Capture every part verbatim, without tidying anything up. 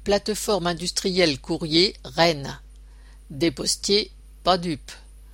plateforme industrielle courrier Rennes. Des postiers, pas dupes.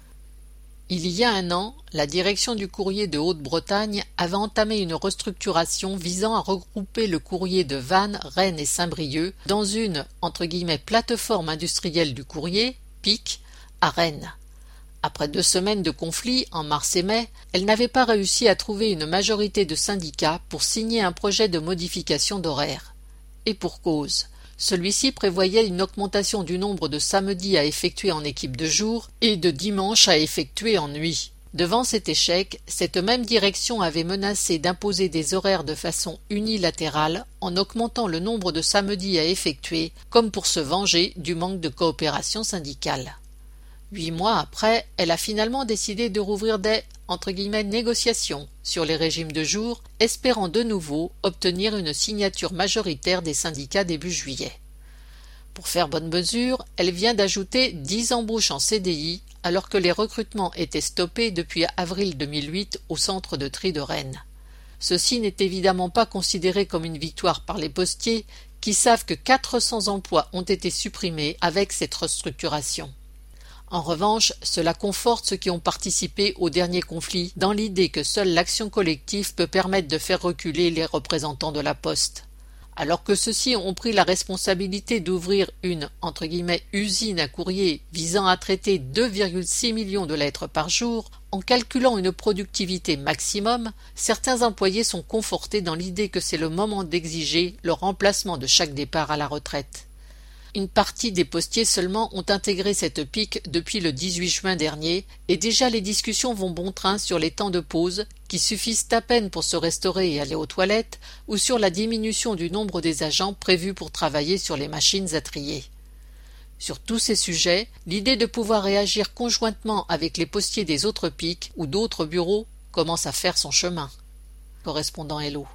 Il y a un an, la direction du courrier de Haute-Bretagne avait entamé une restructuration visant à regrouper le courrier de Vannes, Rennes et Saint-Brieuc dans une entre guillemets, plateforme industrielle du courrier, P I C, à Rennes. Après deux semaines de conflit, en mars et mai, elle n'avait pas réussi à trouver une majorité de syndicats pour signer un projet de modification d'horaire. Et pour cause. Celui-ci prévoyait une augmentation du nombre de samedis à effectuer en équipe de jour et de dimanches à effectuer en nuit. Devant cet échec, cette même direction avait menacé d'imposer des horaires de façon unilatérale en augmentant le nombre de samedis à effectuer, comme pour se venger du manque de coopération syndicale. Huit mois après, elle a finalement décidé de rouvrir des entre guillemets, négociations sur les régimes de jour, espérant de nouveau obtenir une signature majoritaire des syndicats début juillet. Pour faire bonne mesure, elle vient d'ajouter dix embauches en C D I alors que les recrutements étaient stoppés depuis avril deux mille huit au centre de tri de Rennes. Ceci n'est évidemment pas considéré comme une victoire par les postiers qui savent que quatre cents emplois ont été supprimés avec cette restructuration. En revanche, cela conforte ceux qui ont participé au dernier conflit dans l'idée que seule l'action collective peut permettre de faire reculer les représentants de la Poste. Alors que ceux-ci ont pris la responsabilité d'ouvrir une entre guillemets, usine à courrier visant à traiter deux virgule six millions de lettres par jour, en calculant une productivité maximum, certains employés sont confortés dans l'idée que c'est le moment d'exiger le remplacement de chaque départ à la retraite. Une partie des postiers seulement ont intégré cette P I C depuis le dix-huit juin dernier et déjà les discussions vont bon train sur les temps de pause qui suffisent à peine pour se restaurer et aller aux toilettes ou sur la diminution du nombre des agents prévus pour travailler sur les machines à trier. Sur tous ces sujets, l'idée de pouvoir réagir conjointement avec les postiers des autres P I C ou d'autres bureaux commence à faire son chemin. Correspondant Hello.